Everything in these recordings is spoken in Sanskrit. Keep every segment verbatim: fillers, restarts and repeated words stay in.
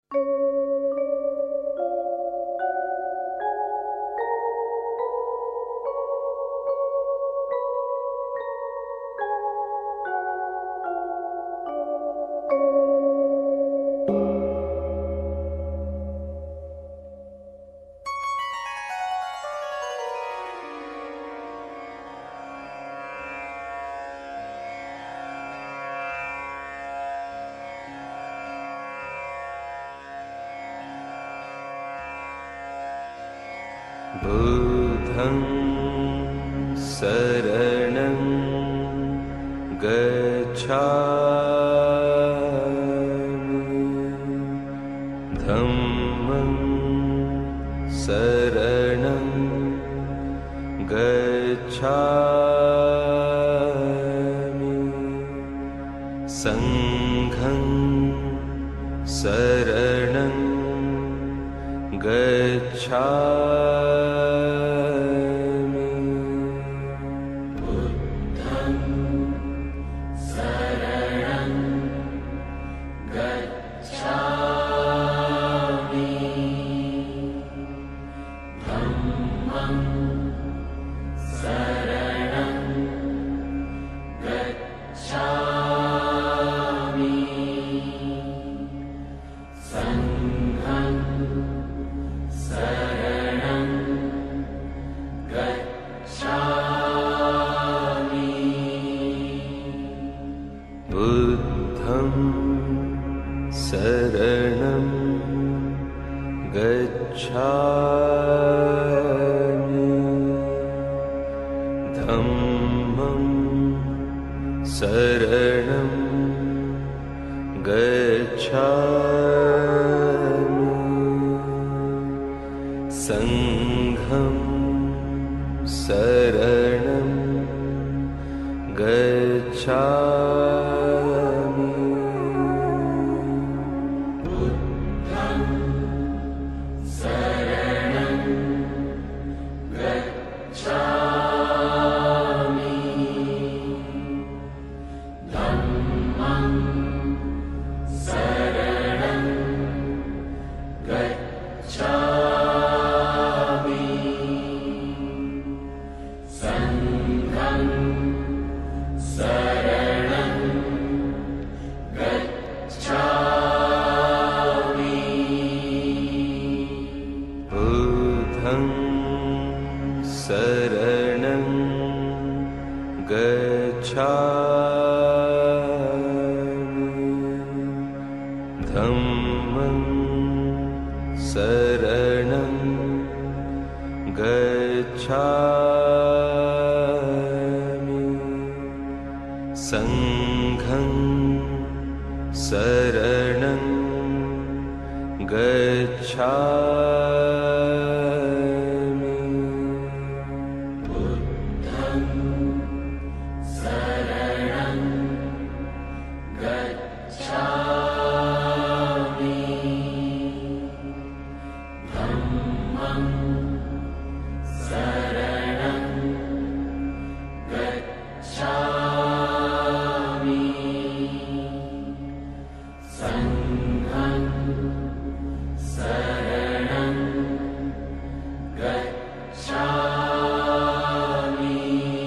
बुद्धं शरणं गच्छामि धम्मं शरणं गच्छामि संघं शरणं गच्छामि बुद्धं शरणं गच्छामि धम्मं शरणं गच्छामि संघं शरणं गच्छामि बुद्धं शरणं गच्छामि धम्मं शरणं गच्छामि संघं शरणं गच्छामि बुद्धं शरणं गच्छामि धम्मं शरणं गच्छामि संघं शरणं गच्छामि बुद्धं शरणं गच्छामि धम्मं शरणं गच्छामि संघं शरणं गच्छामि बुद्धं शरणं गच्छामि धम्मं शरणं गच्छामि संघं शरणं गच्छामि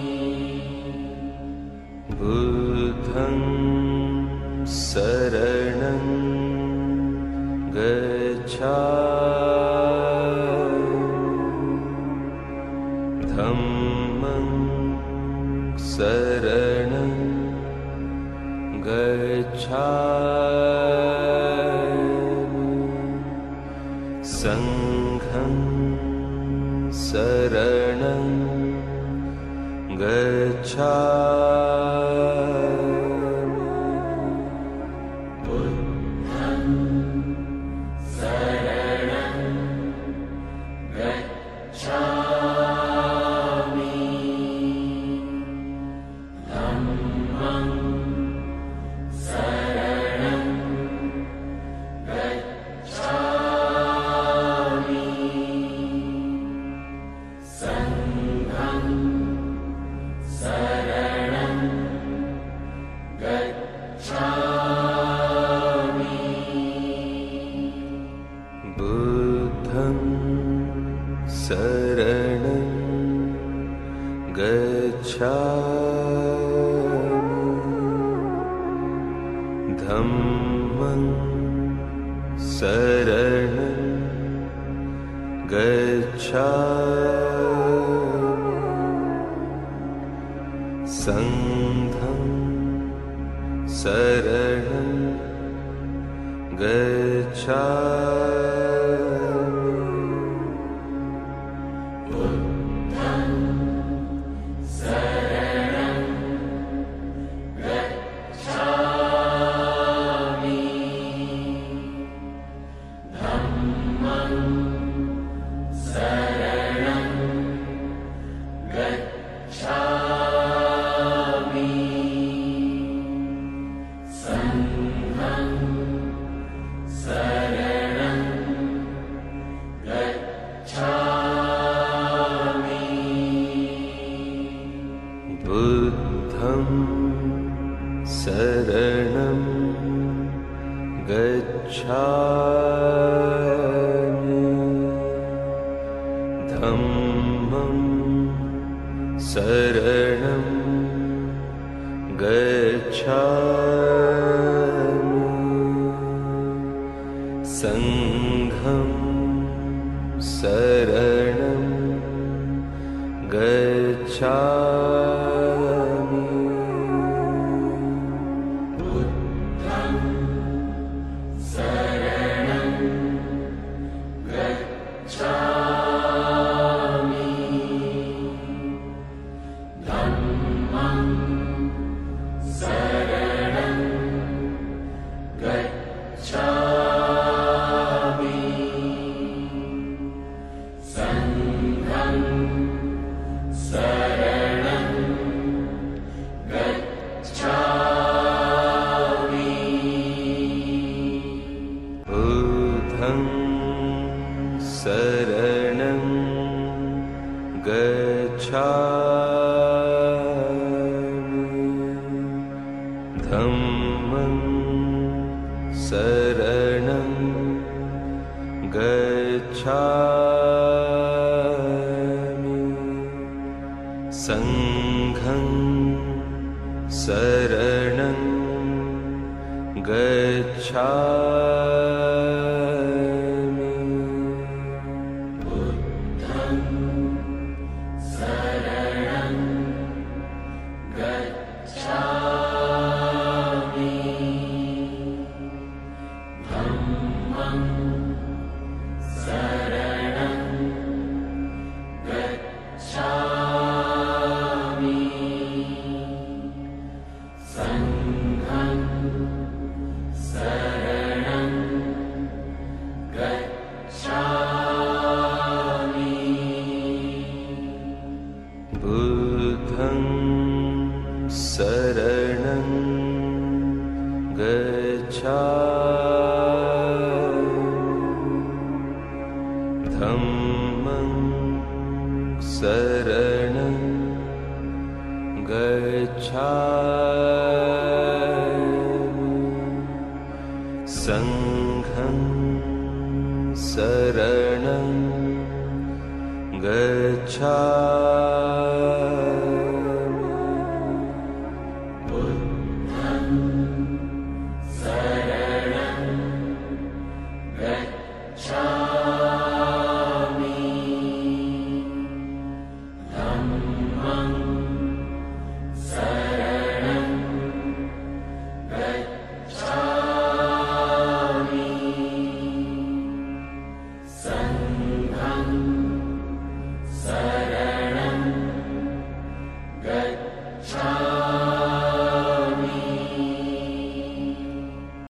बुद्धं शरणं गच्छामि धम्मं शरणं गच्छामि संघं शरणं गच्छामि बुद्धं शरणं गच्छामि धम्मं शरणं गच्छामि संघं शरणं शरणं गच्छामि धम्मं शरणं गच्छामि संघं शरणं गच्छामि बुद्धं शरणं गच्छामि धम्मं शरणं गच्छामि संघं शरणं गच्छामि बुद्धं शरणं गच्छामि धम्मं शरणं गच्छामि संघं शरणं गच्छामि बुद्धं शरणं गच्छामि धम्मं शरणं गच्छामि संघं शरणं गच्छामि बुद्धं शरणं गच्छामि धम्मं शरणं गच्छामि संघं शरणं गच्छामि बुद्धं शरणं गच्छामि धम्मं शरणं गच्छामि संघं शरणं गच्छामि बुद्धं शरणं गच्छामि धम्मं शरणं गच्छामि संघं शरणं गच्छामि बुद्धं शरणं गच्छामि धम्मं